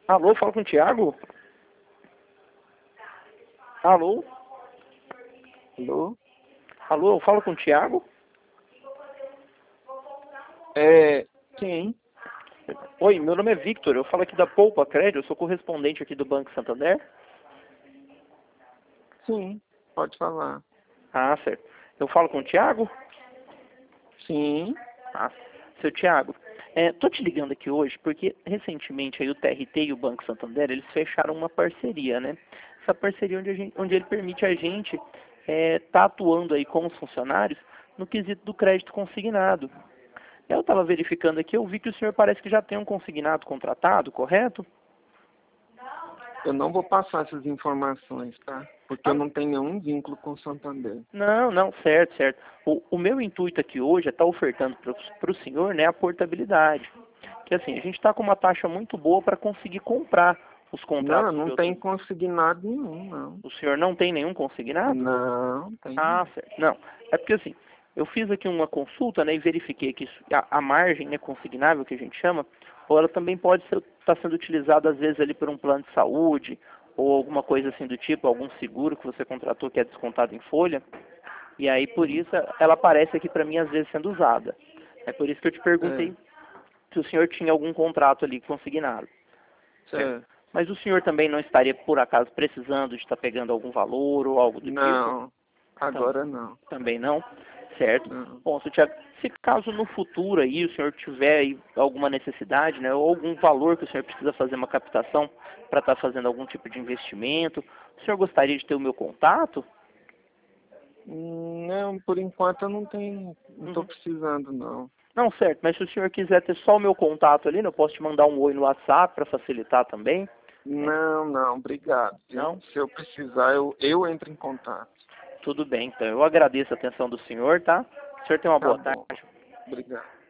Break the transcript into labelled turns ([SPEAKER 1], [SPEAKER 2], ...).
[SPEAKER 1] Alô, fala com o Thiago? Alô?
[SPEAKER 2] Alô?
[SPEAKER 1] Alô, fala com o Thiago?
[SPEAKER 2] Sim,
[SPEAKER 1] Oi, meu nome é Victor, eu falo aqui da Poupa Crédito, eu sou correspondente aqui do Banco Santander.
[SPEAKER 2] sim, pode falar.
[SPEAKER 1] Ah, certo. Eu falo com o Thiago?
[SPEAKER 2] Sim,
[SPEAKER 1] Ah, seu Thiago, tô te ligando aqui hoje porque recentemente aí o TRT e o Banco Santander, eles fecharam uma parceria, né? Essa parceria onde ele permite a gente tá atuando aí com os funcionários no quesito do crédito consignado. Eu estava verificando aqui, eu vi que o senhor parece que já tem um consignado contratado, correto?
[SPEAKER 2] eu não vou passar essas informações, tá? Porque eu
[SPEAKER 1] Ah,
[SPEAKER 2] não tenho nenhum vínculo com o Santander.
[SPEAKER 1] não, não, certo, certo. O meu intuito aqui hoje é estar ofertando para o senhor, né, a portabilidade. Que assim, a gente está com uma taxa muito boa para conseguir comprar os
[SPEAKER 2] Não,
[SPEAKER 1] contratos de
[SPEAKER 2] não
[SPEAKER 1] outros.
[SPEAKER 2] tem consignado nenhum, não.
[SPEAKER 1] O senhor não tem nenhum consignado?
[SPEAKER 2] Não, tem
[SPEAKER 1] Ah,
[SPEAKER 2] não.
[SPEAKER 1] certo. Não, é porque assim, eu fiz aqui uma consulta, né, e verifiquei que a margem, né, consignável que a gente chama, ou ela também pode estar sendo utilizada às vezes ali por um plano de saúde ou alguma coisa assim do tipo, algum seguro que você contratou que é descontado em folha. E aí, por isso, ela aparece aqui para mim, às vezes, sendo usada. É por isso que eu te perguntei
[SPEAKER 2] Certo,
[SPEAKER 1] se o senhor tinha algum contrato ali consignado, certo?
[SPEAKER 2] certo.
[SPEAKER 1] Mas o senhor também não estaria, por acaso, precisando de estar pegando algum valor ou algo do tipo?
[SPEAKER 2] Não,
[SPEAKER 1] Tam-
[SPEAKER 2] agora não.
[SPEAKER 1] Também não, certo?
[SPEAKER 2] Não.
[SPEAKER 1] Bom, seu Thiago, se caso no futuro aí o senhor tiver aí alguma necessidade, né, ou algum valor que o senhor precisa fazer uma captação para estar fazendo algum tipo de investimento, o senhor gostaria de ter o meu contato?
[SPEAKER 2] Não, por enquanto eu não tenho, não estou
[SPEAKER 1] Uhum.
[SPEAKER 2] precisando, não.
[SPEAKER 1] Não, certo, mas se o senhor quiser ter só o meu contato ali, né, eu posso te mandar um oi no WhatsApp para facilitar também, né?
[SPEAKER 2] Não, não, obrigado, viu?
[SPEAKER 1] Não?
[SPEAKER 2] Se eu precisar, eu entro em contato.
[SPEAKER 1] Tudo bem, então eu agradeço a atenção do senhor, tá? O senhor tem uma
[SPEAKER 2] Tá
[SPEAKER 1] boa
[SPEAKER 2] bom.
[SPEAKER 1] tarde.
[SPEAKER 2] Obrigado.